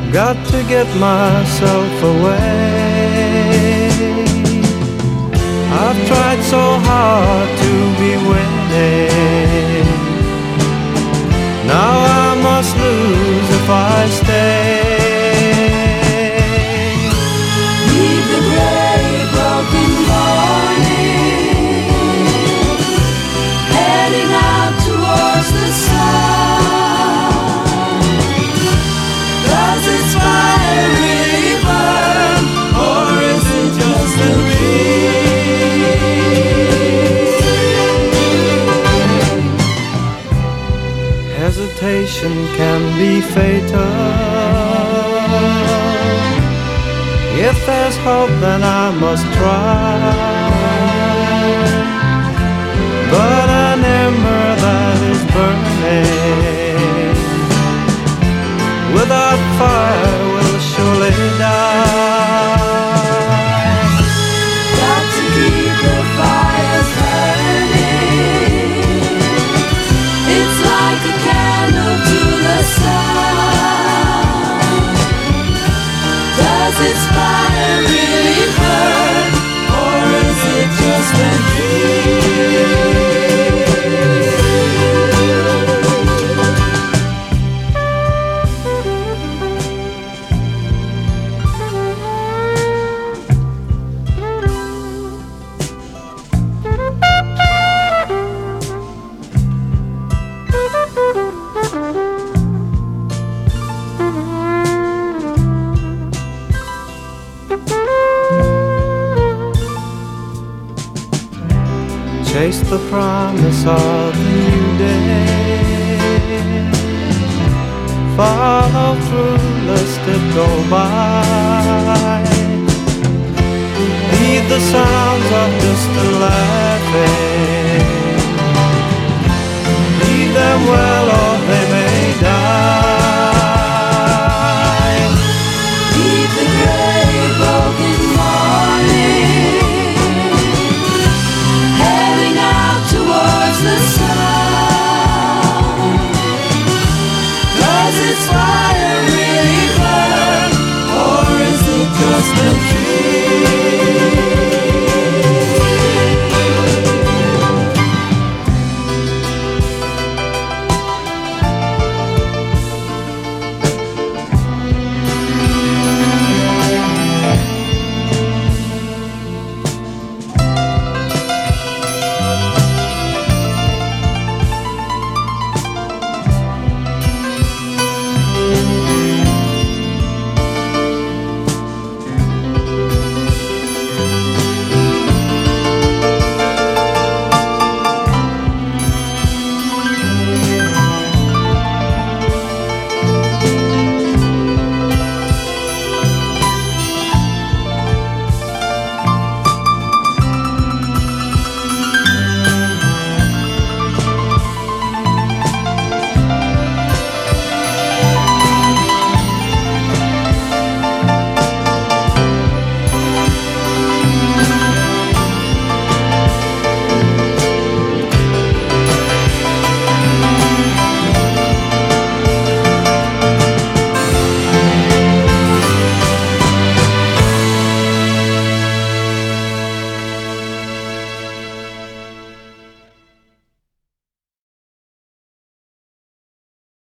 got to get myself away. I've tried so hard to be winning. Now I must lose if I stay. Leave the gray, broken morning, heading out towards the sun. Does its fire really burn, or is it just a dream? Hesitation can be fatal. If there's hope, then I must try. But an ember that is burning without fire will surely die. Got to keep the fires burning. It's like a candle to the sun. Does its fire really burn, or is it just a dream? Chase the promise of the new day. Follow through, lest it go by. Heed the sounds of distant laughing. Heed them well.